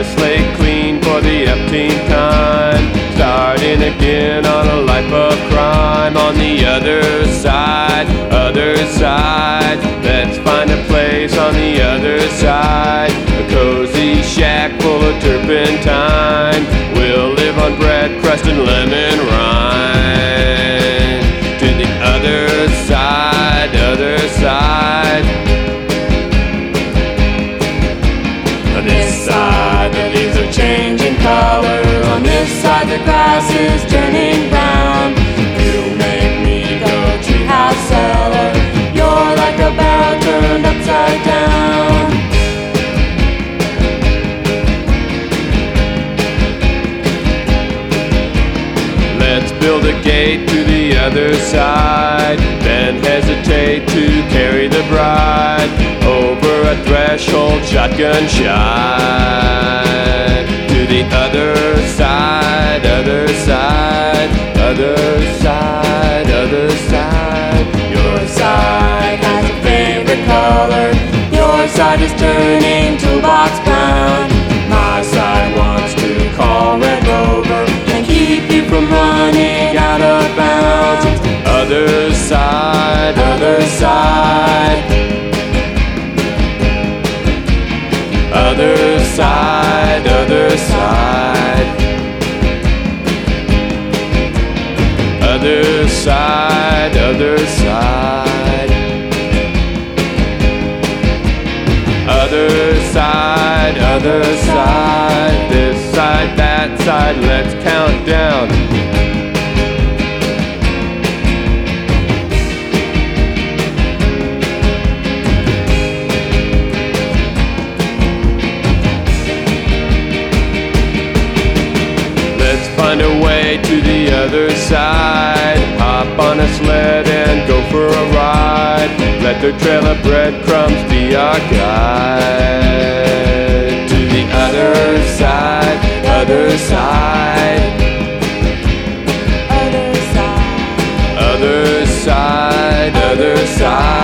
the slate clean for the F-team time. Starting again on a life of crime. On the other side, let's find a place on the other side. A cozy shack full of turpentine. We'll live on bread, crust, and lemon rind. To the other side, other side. On this side, the leaves are changing color. On this side, the grass is turning brown. You make me go treehouse cellar. You're like a barrel turned upside down. Let's build a gate to the other side, then hesitate to carry the bride over a threshold, shotgun shot. To the other side, other side, other side, other side. Your side has a favorite color. Your side is turning toolbox brown. My side wants to call Red Rover and keep you from running out of bounds. Other side, other side. Other side, other side. Other side, other side. Other side, other side. This side, that side, let's count down. Find a way to the other side. Hop on a sled and go for a ride. Let the trail of breadcrumbs be our guide. To the other side, other side. Other side. Other side, other side.